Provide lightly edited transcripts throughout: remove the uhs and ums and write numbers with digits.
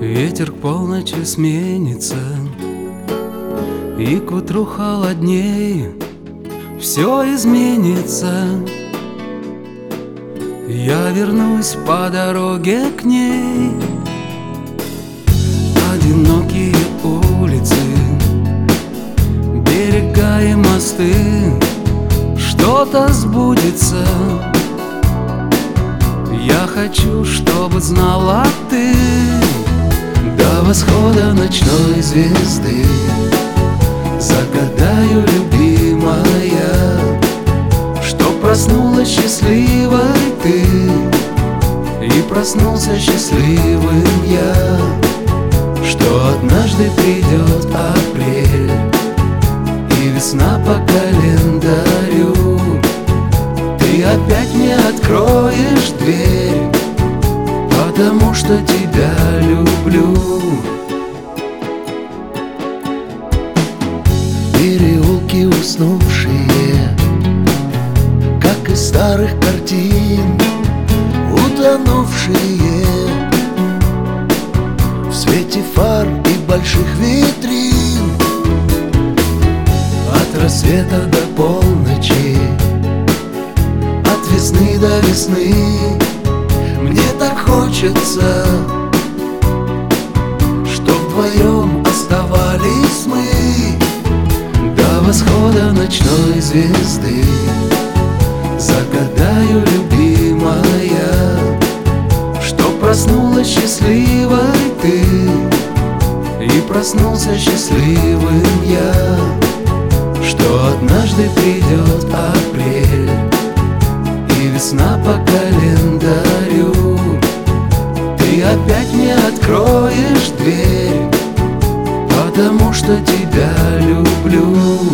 Ветер к полночи сменится, и к утру холоднее все изменится. Я вернусь по дороге к ней. Одинокие улицы, берега и мосты, что-то сбудется. Я хочу, чтобы знала ты, до восхода ночной звезды загадаю, любимая, что проснулась счастливой ты, и проснулся счастливым я, что однажды придет апрель и весна по календарю. Ты опять мне откроешь дверь, потому что тебя люблю. Переулки уснувшие, как из старых картин, утонувшие в свете фар и больших витрин. От рассвета до полночи, от весны до весны, мне так хочется, что вдвоем оставались мы до восхода ночной звезды. Загадаю, любимая, что проснулась счастливой ты, и проснулся счастливым я, что однажды придет апрель и весна по календарю. Ты опять мне откроешь дверь, потому что тебя люблю.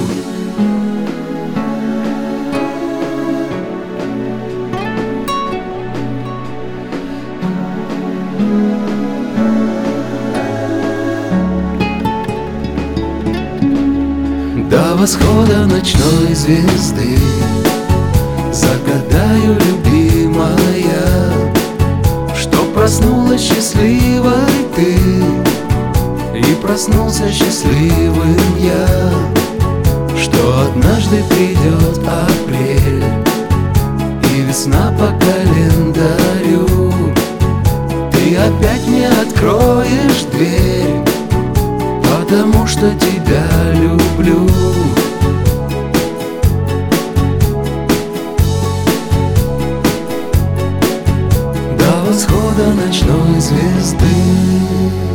До восхода ночной звезды загадаю, любимая, что проснулась счастливой ты, и проснулся счастливым я, что однажды придет апрель и весна по календарю. Ты опять мне откроешь дверь, потому что тебя люблю. До восхода ночной звезды.